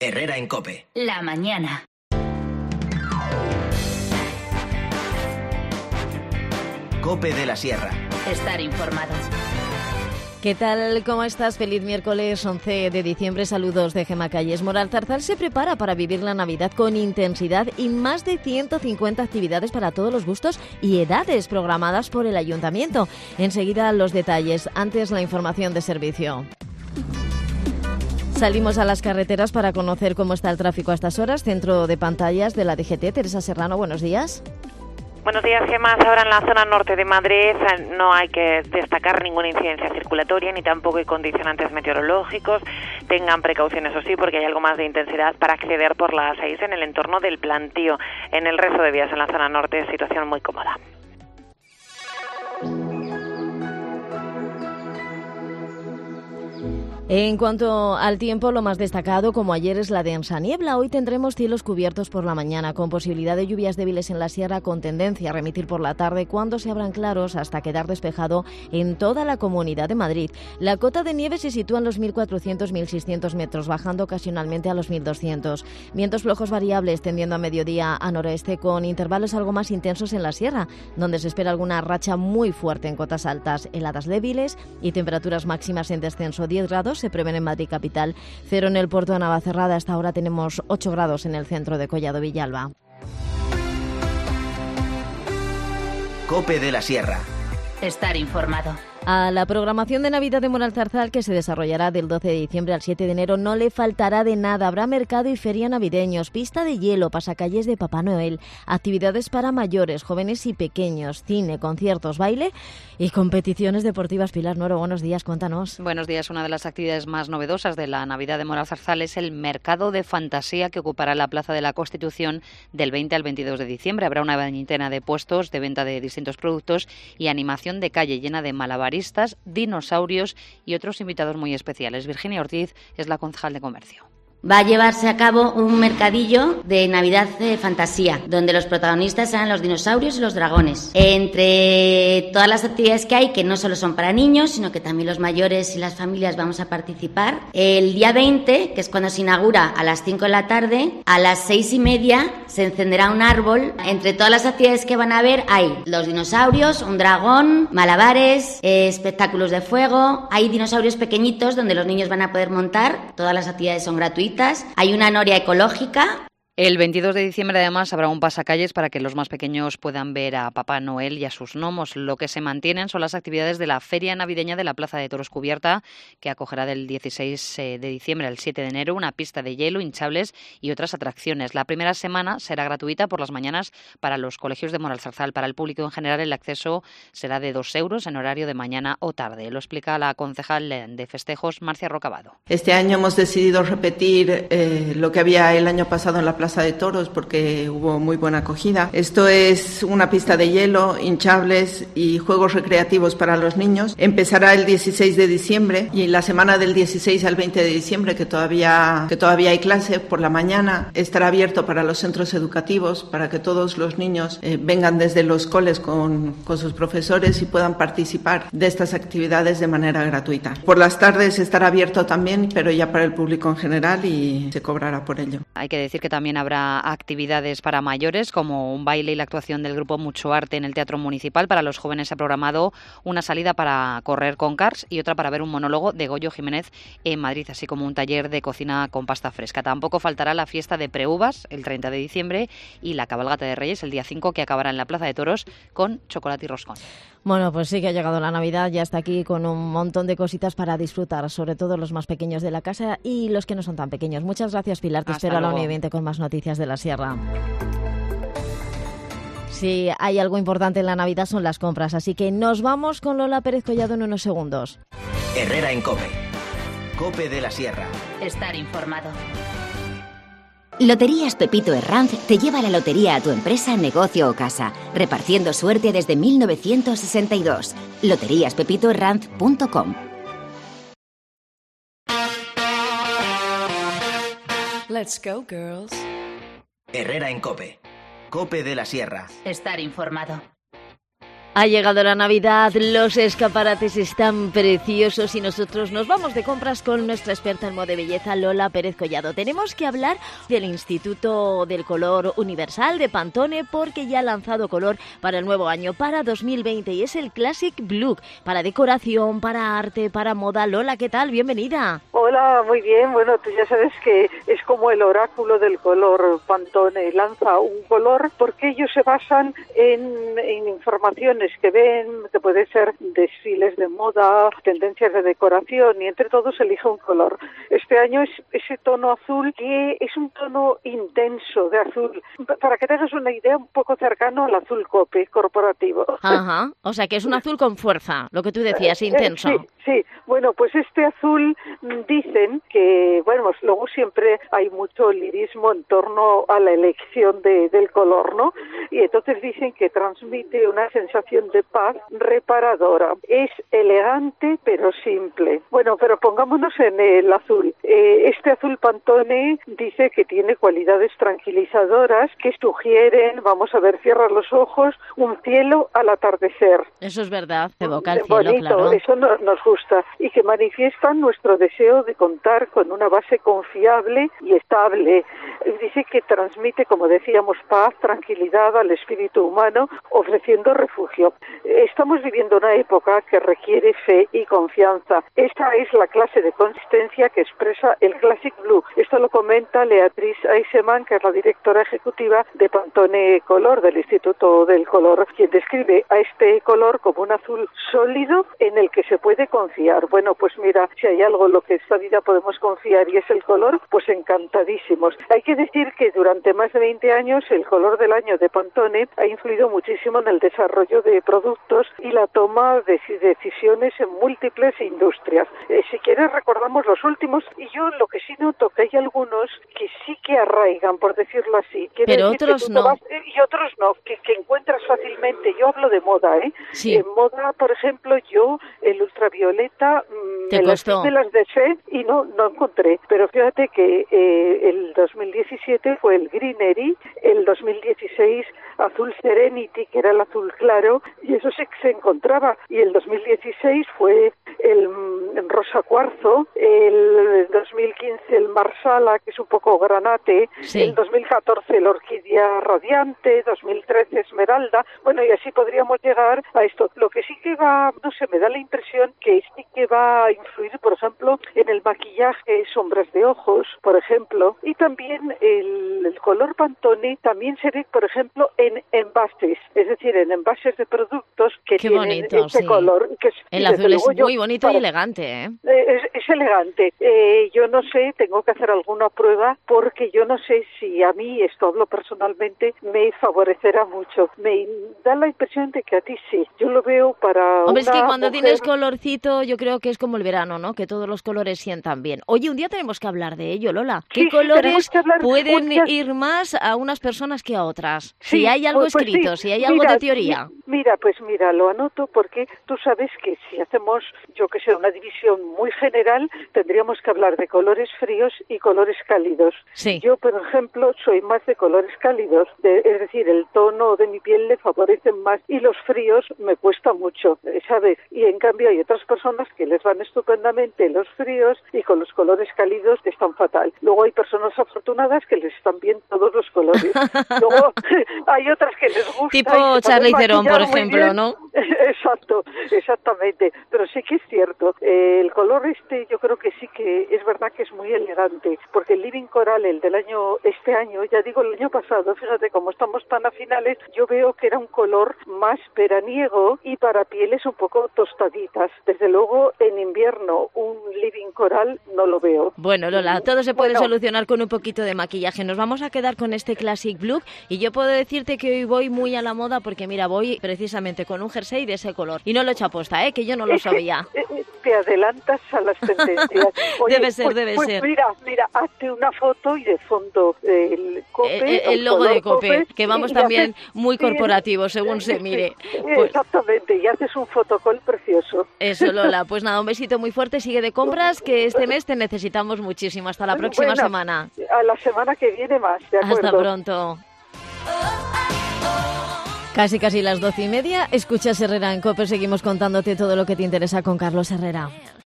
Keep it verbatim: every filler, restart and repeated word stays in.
Herrera en COPE. La mañana. COPE de la Sierra. Estar informado. ¿Qué tal? ¿Cómo estás? Feliz miércoles once de diciembre. Saludos de Gemma Calles. Moralzarzal se prepara para vivir la Navidad con intensidad y más de ciento cincuenta actividades para todos los gustos y edades programadas por el Ayuntamiento. Enseguida los detalles. Antes la información de servicio. Salimos a las carreteras para conocer cómo está el tráfico a estas horas. Centro de pantallas de la D G T. Teresa Serrano, buenos días. Buenos días, Gemma. Ahora en la zona norte de Madrid no hay que destacar ninguna incidencia circulatoria ni tampoco hay condicionantes meteorológicos. Tengan precaución, eso sí, porque hay algo más de intensidad para acceder por la A seis en el entorno del Plantío. En el resto de vías en la zona norte, situación muy cómoda. En cuanto al tiempo, lo más destacado, como ayer, es la densa niebla. Hoy tendremos cielos cubiertos por la mañana, con posibilidad de lluvias débiles en la sierra, con tendencia a remitir por la tarde, cuando se abran claros hasta quedar despejado en toda la Comunidad de Madrid. La cota de nieve se sitúa en los mil cuatrocientos a mil seiscientos metros, bajando ocasionalmente a los mil doscientos. Vientos flojos variables tendiendo a mediodía a noroeste, con intervalos algo más intensos en la sierra, donde se espera alguna racha muy fuerte en cotas altas, heladas débiles y temperaturas máximas en descenso. diez grados se prevén en Madrid capital, cero en el puerto de Navacerrada. Hasta ahora tenemos ocho grados en el centro de Collado Villalba. COPE de la Sierra. Estar informado. A la programación de Navidad de Moralzarzal, que se desarrollará del doce de diciembre al siete de enero, no le faltará de nada. Habrá mercado y feria navideños, pista de hielo, pasacalles de Papá Noel, actividades para mayores, jóvenes y pequeños, cine, conciertos, baile y competiciones deportivas. Pilar Nuero, buenos días, cuéntanos. Buenos días. Una de las actividades más novedosas de la Navidad de Moralzarzal es el mercado de fantasía, que ocupará la Plaza de la Constitución del veinte al veintidós de diciembre. Habrá una veintena de puestos de venta de distintos productos y animación de calle llena de malabares, dinosaurios y otros invitados muy especiales. Virginia Ortiz es la concejal de Comercio. Va a llevarse a cabo un mercadillo de Navidad de fantasía, donde los protagonistas serán los dinosaurios y los dragones. Entre todas las actividades que hay, que no solo son para niños, sino que también los mayores y las familias vamos a participar. El día veinte, que es cuando se inaugura, a las cinco de la tarde, a las seis y media se encenderá un árbol. Entre todas las actividades que van a haber hay los dinosaurios, un dragón, malabares, eh, espectáculos de fuego. Hay dinosaurios pequeñitos donde los niños van a poder montar. Todas las actividades son gratuitas. Hay una noria ecológica. El veintidós de diciembre, además, habrá un pasacalles para que los más pequeños puedan ver a Papá Noel y a sus gnomos. Lo que se mantienen son las actividades de la Feria Navideña de la Plaza de Toros Cubierta, que acogerá del dieciséis de diciembre al siete de enero una pista de hielo, hinchables y otras atracciones. La primera semana será gratuita por las mañanas para los colegios de Moralzarzal. Para el público en general, el acceso será de dos euros en horario de mañana o tarde. Lo explica la concejal de festejos, Marcia Rocabado. Este año hemos decidido repetir eh, lo que había el año pasado en la Plaza de Toros, porque hubo muy buena acogida. Esto es una pista de hielo, hinchables y juegos recreativos para los niños. Empezará el dieciséis de diciembre y la semana del dieciséis al veinte de diciembre, que todavía, que todavía hay clase por la mañana, estará abierto para los centros educativos, para que todos los niños eh, vengan desde los coles con, con sus profesores y puedan participar de estas actividades de manera gratuita. Por las tardes estará abierto también, pero ya para el público en general, y se cobrará por ello. Hay que decir que también habrá actividades para mayores, como un baile y la actuación del grupo Mucho Arte en el Teatro Municipal. Para los jóvenes se ha programado una salida para correr con cars y otra para ver un monólogo de Goyo Jiménez en Madrid, así como un taller de cocina con pasta fresca. Tampoco faltará la fiesta de Preuvas el treinta de diciembre y la cabalgata de Reyes el día cinco, que acabará en la Plaza de Toros con chocolate y roscón. Bueno, pues sí que ha llegado la Navidad, ya está aquí con un montón de cositas para disfrutar, sobre todo los más pequeños de la casa y los que no son tan pequeños. Muchas gracias, Pilar. Te Hasta espero luego. a la una y veinte con más noticias de la Sierra. Si hay algo importante en la Navidad son las compras, así que nos vamos con Lola Pérez Collado en unos segundos. Herrera en COPE. COPE de la Sierra. Estar informado. Loterías Pepito Herranz te lleva la lotería a tu empresa, negocio o casa, repartiendo suerte desde mil novecientos sesenta y dos. loterías pepito herranz punto com. Let's go, girls. Herrera en COPE. COPE de la Sierra. Estar informado. Ha llegado la Navidad, los escaparates están preciosos y nosotros nos vamos de compras con nuestra experta en moda de belleza, Lola Pérez Collado. Tenemos que hablar del Instituto del Color Universal de Pantone porque ya ha lanzado color para el nuevo año, para dos mil veinte, y es el Classic Blue, para decoración, para arte, para moda. Lola, ¿qué tal? Bienvenida. Hola, muy bien. Bueno, tú ya sabes que es como el oráculo del color. Pantone lanza un color porque ellos se basan en, en informaciones que ven, que puede ser desfiles de moda, tendencias de decoración, y entre todos elige un color. Este año es ese tono azul, que es un tono intenso de azul, para que tengas una idea, un poco cercano al azul cope corporativo. Ajá, o sea que es un azul con fuerza, lo que tú decías, intenso. Sí, sí. Bueno, pues este azul dicen que, bueno, pues luego siempre hay mucho lirismo en torno a la elección de, del color, ¿no? Y entonces dicen que transmite una sensación de paz reparadora. Es elegante pero simple. Bueno, pero pongámonos en el azul. Eh, este azul Pantone dice que tiene cualidades tranquilizadoras que sugieren, vamos a ver, cierra los ojos, un cielo al atardecer. Eso es verdad, evoca el cielo, bonito, claro. Eso no, nos gusta. Y que manifiestan nuestro deseo de contar con una base confiable y estable. Dice que transmite, como decíamos, paz, tranquilidad al espíritu humano, ofreciendo refugio. Estamos viviendo una época que requiere fe y confianza. Esta es la clase de consistencia que expresa el Classic Blue. Esto lo comenta Beatriz Eiseman, que es la directora ejecutiva de Pantone Color, del Instituto del Color, quien describe a este color como un azul sólido en el que se puede confiar. Bueno, pues mira, si hay algo en lo que esta vida podemos confiar y es el color, pues encantadísimos. Hay que decir que durante más de veinte años el color del año de Pantone ha influido muchísimo en el desarrollo de productos y la toma de decisiones en múltiples industrias. Eh, si quieres recordamos los últimos, y yo lo que sí noto que hay algunos que sí que arraigan, por decirlo así. Quiere Pero decir otros que no. Vas, y otros no, que, que encuentras fácilmente. Yo hablo de moda, ¿eh? Sí. En moda, por ejemplo, yo el ultravioleta ¿Te me costó? las, me las desé y no, no encontré. Pero fíjate que eh, el dos mil diecisiete fue el Greenery, el dos mil dieciséis azul Serenity, que era el azul claro, y eso sí que se encontraba. Y el dos mil dieciséis fue el mm, rosa cuarzo, el dos mil quince el marsala, que es un poco granate, Sí. el dos mil catorce el orquídea radiante, dos mil trece esmeralda. Bueno, y así podríamos llegar a esto. Lo que sí que va, no sé, me da la impresión que sí que va a influir, por ejemplo, en el maquillaje, sombras de ojos, por ejemplo, y también el, el color Pantone también se ve, por ejemplo, en envases, es decir, en envases de productos que Qué tienen bonito, este sí. color. Que es, El y azul desde es luego yo, muy bonito para- y elegante, ¿eh? eh, Es, es elegante. Eh, yo no sé, tengo que hacer alguna prueba porque yo no sé si a mí, esto hablo personalmente, me favorecerá mucho. Me da la impresión de que a ti sí. Yo lo veo para Hombre, es que una cuando mujer- tienes colorcito, yo creo que es como el verano, ¿no? Que todos los colores sientan bien. Oye, un día tenemos que hablar de ello, Lola. ¿Qué Sí, sí, tenemos colores que hablar- pueden un día- ir más a unas personas que a otras? Sí, Si hay algo pues- pues escrito, sí. si hay algo Mira, de teoría. mi- Mira, pues mira, lo anoto porque tú sabes que si hacemos, yo que sé, una división muy general, tendríamos que hablar de colores fríos y colores cálidos. Sí. Yo, por ejemplo, soy más de colores cálidos, de- es decir, el tono de mi piel le favorecen más y los fríos me cuesta mucho, eh, ¿sabes? Y en cambio hay otras personas que les van estupendamente los fríos y con los colores cálidos están fatal. Luego hay personas afortunadas que les están bien todos los colores. Luego hay otras que les gusta. Tipo y se saben Charlize Theron, por maquillar muy ejemplo, bien. ¿no? Exacto, exactamente. Pero sí que es cierto. Eh, el color este yo creo que sí que es verdad que es muy elegante, porque el Living Coral, el del año, este año, ya digo el año pasado, fíjate como estamos tan a finales, yo veo que era un color más veraniego y para pieles un poco tostaditas. Desde luego en invierno un Living Coral no lo veo. Bueno, Lola, todo se puede Bueno. solucionar con un poquito de maquillaje. Nos vamos a quedar con este Classic Blue y yo puedo decirte que hoy voy muy a la moda porque, mira, voy precisamente con un jersey de ese color. Y no lo he hecho aposta, ¿eh? Que yo no lo Es que, sabía. eh, eh, te adelantas a las tendencias. Debe ser, pues, debe pues ser. Mira, mira, hazte una foto y de fondo eh, el Cope, El, el- el logo color de Cope, que vamos y también haces- muy sí, corporativos, según se mire. sí, Pues- exactamente, y haces un fotocall precioso. Eso, Lola. Pues nada, un besito muy fuerte. Sigue de compras, que este mes te necesitamos muchísimo. Hasta la próxima Bueno, semana. A la semana que viene más, ¿de acuerdo? Hasta pronto. Casi, casi las doce y media. Escuchas Herrera en COPE. Seguimos contándote todo lo que te interesa con Carlos Herrera.